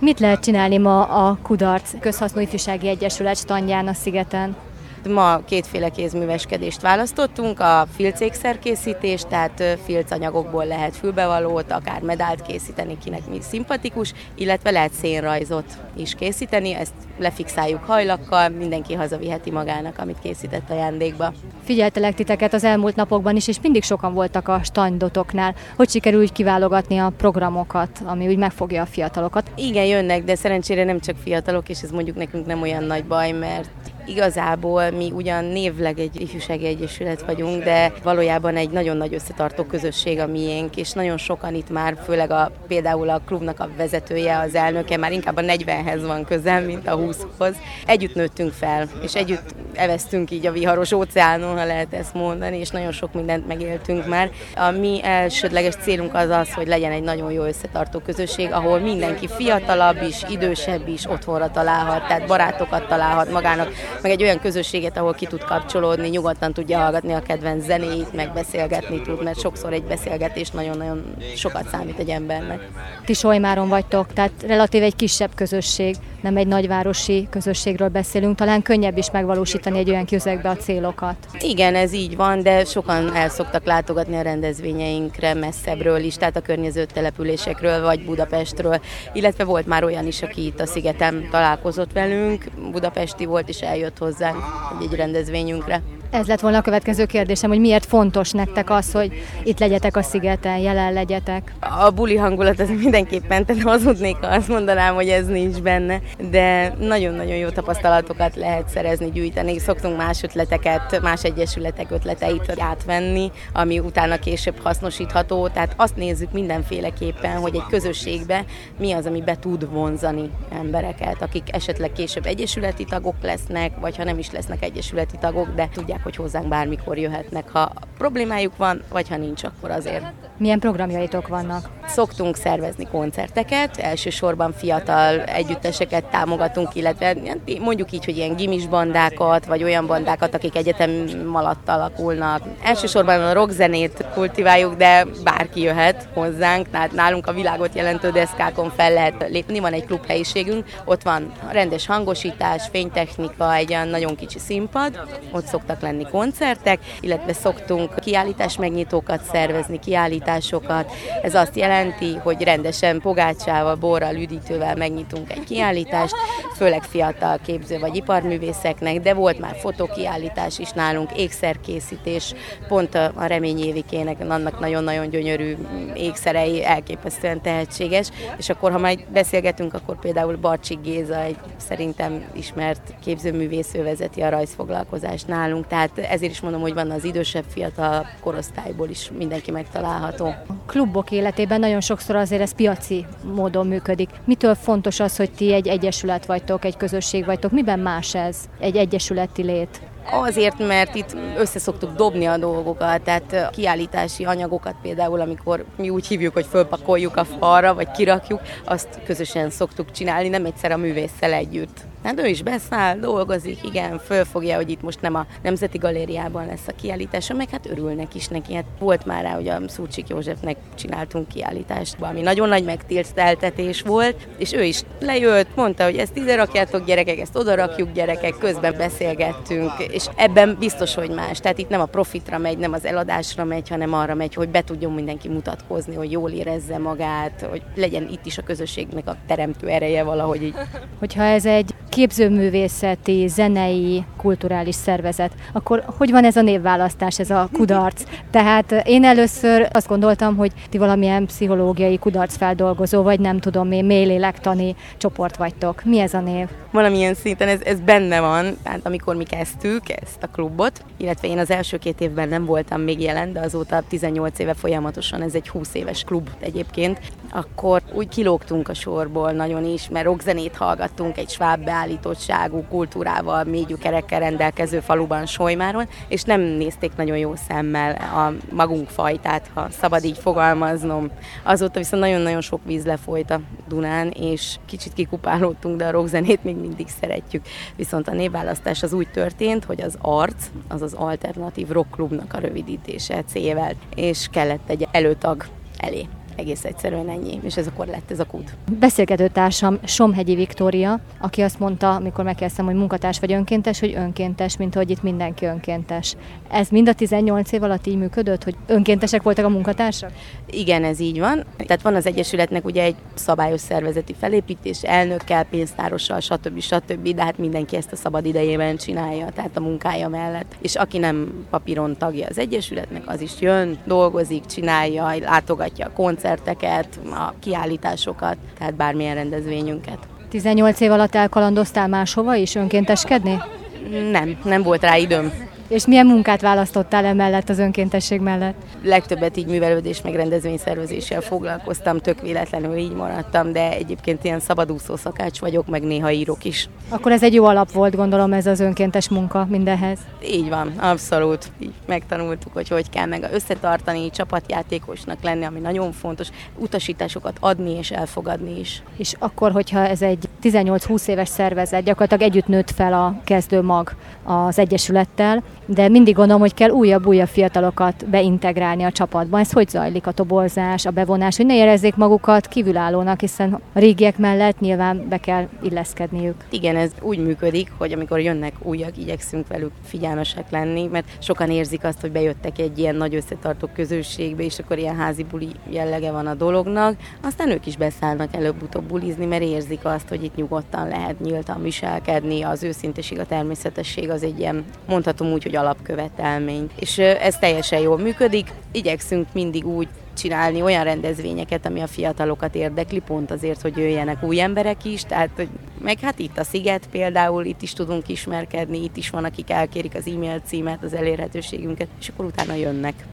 Mit lehet csinálni ma a Kudarc Közhasznú Ifjúsági Egyesület standján a szigeten? Ma kétféle kézműveskedést választottunk, a filcékszerkészítés, tehát filcanyagokból lehet fülbevalót, akár medált készíteni, kinek mi szimpatikus, illetve lehet szénrajzot is készíteni, ezt lefixáljuk hajlakkal, mindenki hazaviheti magának, amit készített ajándékba. Figyeltelek titeket az elmúlt napokban is, és mindig sokan voltak a standotoknál. Hogy sikerül úgy kiválogatni a programokat, ami úgy megfogja a fiatalokat? Igen, jönnek, de szerencsére nem csak fiatalok, és ez mondjuk nekünk nem olyan nagy baj, mert igazából mi ugyan névleg egy ifjúsági egyesület vagyunk, de valójában egy nagyon nagy összetartó közösség a miénk, és nagyon sokan itt már, főleg például a klubnak a vezetője, az elnöke már inkább a 40-hez van közel, mint a 20-hoz. Együtt nőttünk fel, és együtt eveztünk így a viharos óceánon, ha lehet ezt mondani, és nagyon sok mindent megéltünk már. A mi elsődleges célunk az, hogy legyen egy nagyon jó összetartó közösség, ahol mindenki fiatalabb is, idősebb is otthonra találhat, tehát barátokat találhat magának, meg egy olyan közösséget, ahol ki tud kapcsolódni, nyugodtan tudja hallgatni a kedvenc zenéit, meg beszélgetni tud, mert sokszor egy beszélgetés nagyon-nagyon sokat számít egy embernek. Ti Solymáron vagytok, tehát relatív egy kisebb közösség, nem egy nagyvárosi közösségről beszélünk, talán könnyebb is megvalósítani egy olyan közegbe a célokat. Igen, ez így van, de sokan el szoktak látogatni a rendezvényeinkre messzebbről is, tehát a környező településekről vagy Budapestről, illetve volt már olyan is, aki itt a szigeten találkozott velünk, budapesti volt és eljött hozzánk egy rendezvényünkre. Ez lett volna a következő kérdésem, hogy miért fontos nektek az, hogy itt legyetek a szigeten, jelen legyetek? A buli hangulat az mindenképpen, tehát hazudnék, ha azt mondanám, hogy ez nincs benne, de nagyon-nagyon jó tapasztalatokat lehet szerezni, gyűjteni. Szoktunk más ötleteket, más egyesületek ötleteit átvenni, ami utána később hasznosítható, tehát azt nézzük mindenféleképpen, hogy egy közösségbe mi az, ami be tud vonzani embereket, akik esetleg később egyesületi tagok lesznek, vagy ha nem is lesznek egyesületi tagok, de tudják, hogy hozzánk bármikor jöhetnek, ha problémájuk van, vagy ha nincs, akkor azért. Milyen programjaitok vannak? Szoktunk szervezni koncerteket, elsősorban fiatal együtteseket támogatunk, illetve mondjuk így, hogy ilyen gimis bandákat, vagy olyan bandákat, akik egyetem alatt alakulnak. Elsősorban a rockzenét kultiváljuk, de bárki jöhet hozzánk, nálunk a világot jelentő deszkákon fel lehet lépni, van egy klubhelyiségünk, ott van rendes hangosítás, fénytechnika, egy olyan nagyon kicsi színpad, ott szoktak lenni koncertek, illetve szoktunk kiállítás megnyitókat szervezni, kiállításokat. Ez azt jelenti, hogy rendesen pogácsával, borral, üdítővel megnyitunk egy kiállítást, főleg fiatal képző vagy iparművészeknek, de volt már fotókiállítás is nálunk, ékszerkészítés, pont a Remény Évikének, annak nagyon-nagyon gyönyörű ékszerei, elképesztően tehetséges, és akkor, ha majd beszélgetünk, akkor például Barcsik Géza, egy szerintem ismert képzőművész, ő vezeti a rajzfoglalkozást nálunk, tehát ezért is mondom, hogy van az idősebb, fiatal korosztályból is mindenki megtalálható. A klubok életében nagyon sokszor azért ez piaci módon működik. Mitől fontos az, hogy ti egy egyesület vagytok, egy közösség vagytok? Miben más ez, egy egyesületi lét? Azért, mert itt összeszoktuk dobni a dolgokat, tehát kiállítási anyagokat például, amikor mi úgy hívjuk, hogy fölpakoljuk a falra, vagy kirakjuk, azt közösen szoktuk csinálni, nem egyszer a művésszel együtt. Hát ő is beszáll, dolgozik, igen, fölfogja, hogy itt most nem a Nemzeti Galériában lesz a kiállítása, meg hát örülnek is neki. Hát volt már rá, hogy a Szúcsik Józsefnek csináltunk kiállítást, valami nagyon nagy megtiszteltetés volt, és ő is lejött, mondta, hogy ezt ide rakjátok gyerekek, ezt oda rakjuk gyerekek, közben beszélgettünk, és ebben biztos, hogy más. Tehát itt nem a profitra megy, nem az eladásra megy, hanem arra megy, hogy be tudjon mindenki mutatkozni, hogy jól érezze magát, hogy legyen itt is a közösségnek a teremtő ereje valahogy így. Hogyha ez egy képzőművészeti, zenei, kulturális szervezet, akkor hogy van ez a névválasztás, ez a Kudarc? Tehát én először azt gondoltam, hogy ti valamilyen pszichológiai kudarcfeldolgozó, vagy nem tudom én, mélylélektani csoport vagytok. Mi ez a név? Valamilyen szinten ez benne van, tehát amikor mi kezdtük ezt a klubot, illetve én az első 2 évben nem voltam még jelen, de azóta 18 éve folyamatosan, ez egy 20 éves klub egyébként, akkor úgy kilógtunk a sorból nagyon is, mert rockzenét hallgattunk egy sváb beállítottságú kultúrával, mély gyökerekkel rendelkező faluban, Solymáron, és nem nézték nagyon jó szemmel a magunk fajtát, ha szabad így fogalmaznom. Azóta viszont nagyon-nagyon sok víz lefolyt a Dunán, és kicsit kikupálódtunk, de a rockzenét még mindig szeretjük. Viszont a névválasztás az úgy történt, hogy az ARC, az az Alternatív Rock Klubnak a rövidítése cével, és kellett egy előtag elé. Egész egyszerűen ennyi, és ez akkor lett ez a KUD. Beszélgető társam Somhegyi Viktória, aki azt mondta, amikor megkezdtem, hogy munkatárs vagy önkéntes, hogy önkéntes, mint hogy itt mindenki önkéntes. Ez mind a 18 év alatt így működött, hogy önkéntesek voltak a munkatársak? Igen, ez így van. Tehát van az Egyesületnek ugye egy szabályos szervezeti felépítés, elnökkel, pénztárossal, stb. De hát mindenki ezt a szabad idejében csinálja, tehát a munkája mellett. És aki nem papíron tagja az Egyesületnek, az is jön, dolgozik, csinálja, látogatja a koncerteket, a kiállításokat, tehát bármilyen rendezvényünket. 18 év alatt elkalandoztál máshova is önkénteskedni? Nem volt rá időm. És milyen munkát választottál emellett az önkéntesség mellett? Legtöbbet így művelődés meg rendezvényszervezéssel foglalkoztam, tök véletlenül így maradtam, de egyébként ilyen szabadúszó szakács vagyok, meg néha írok is. Akkor ez egy jó alap volt, gondolom, ez az önkéntes munka mindenhez. Így van, abszolút. Így megtanultuk, hogy kell meg összetartani, csapatjátékosnak lenni, ami nagyon fontos, utasításokat adni és elfogadni is. És akkor, hogyha ez egy 18-20 éves szervezet, gyakorlatilag együtt nőtt fel a kezdő mag az Egyesülettel, de mindig gondolom, hogy kell újabb fiatalokat beintegrálni a csapatba. Ez hogy zajlik, a toborzás, a bevonás, hogy ne érezzék magukat kívülállónak, hiszen a régiek mellett nyilván be kell illeszkedniük. Igen, ez úgy működik, hogy amikor jönnek újak, igyekszünk velük figyelmesek lenni, mert sokan érzik azt, hogy bejöttek egy ilyen nagy összetartó közösségbe, és akkor ilyen házi buli jellege van a dolognak. Aztán ők is beszállnak előbb-utóbb bulizni, mert érzik azt, hogy itt nyugodtan lehet nyíltan viselkedni, az őszinteség, a természetesség az egy ilyen, mondhatom úgy, hogy alapkövetelmény. És ez teljesen jól működik. Igyekszünk mindig úgy csinálni olyan rendezvényeket, ami a fiatalokat érdekli, pont azért, hogy jöjjenek új emberek is, tehát meg hát itt a Sziget például, itt is tudunk ismerkedni, itt is van, akik elkérik az e-mail címet, az elérhetőségünket, és akkor utána jönnek.